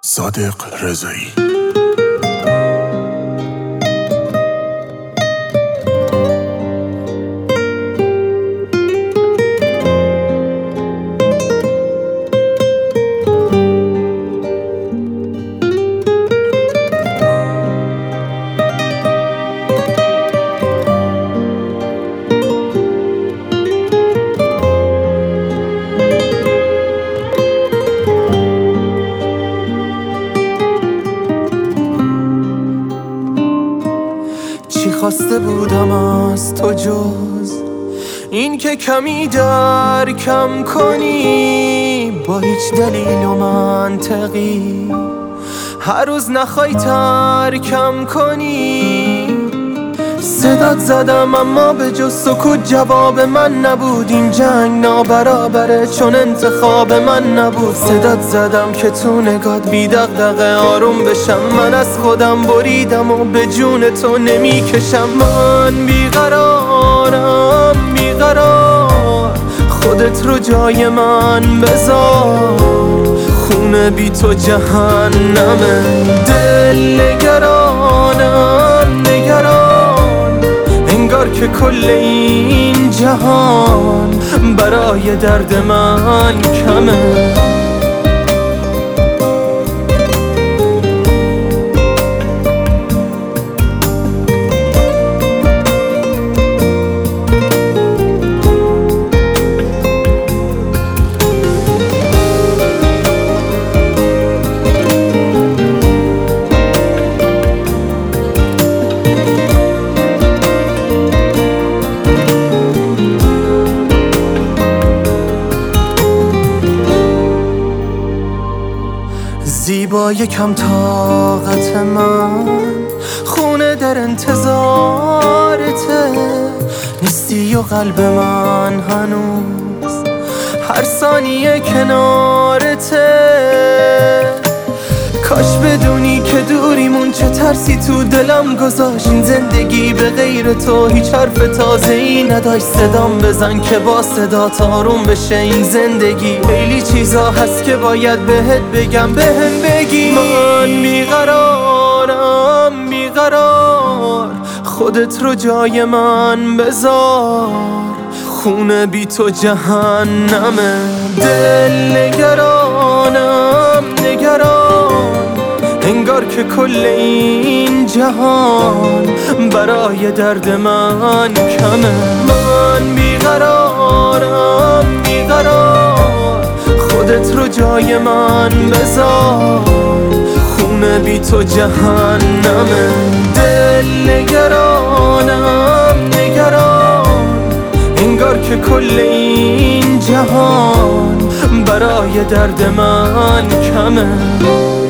صادق رضایی. چی خواسته بودم از تو جز این که کمی درکم کنی، با هیچ دلیل و منطقی هر روز نخوای ترکم کنی. صدات زدم اما به جز سکوت جواب من نبود، این جنگ نابرابره چون انتخاب من نبود. صدات زدم که تو نگات بی دغدغه آروم بشم، من از خودم بریدم و به جون تو نمیکشم. من بیقرارم بیقرار، خودت رو جای من بذار، خونه بی تو جهنمه. دل نگرانم نگران، انگار که کل این جهان برای درد من کمه. زیبا یکم طاقت من، خونه در انتظارته، نیستی و قلب من هنوز هر ثانیه کنارته. کاش بدونی که دوریمون چه ترسی تو دلم گذاشت، این زندگی به غیر تو هیچ حرف تازه‌ای نداشت. صدام بزن که با صدات آروم بشه این زندگی، خیلی چیزا هست که باید بهت بگم بهم بگی. من بیقرارم بیقرار، خودت رو جای من بذار، خونه بی تو جهنمه. دل نگرانم نگران، انگار که کل این جهان برای درد من کمه. من بیقرارم بیقرار، خودت رو جای من بذار، خونه بی تو جهنمه. دل نگرانم نگران، انگار که کل این جهان برای درد من کمه.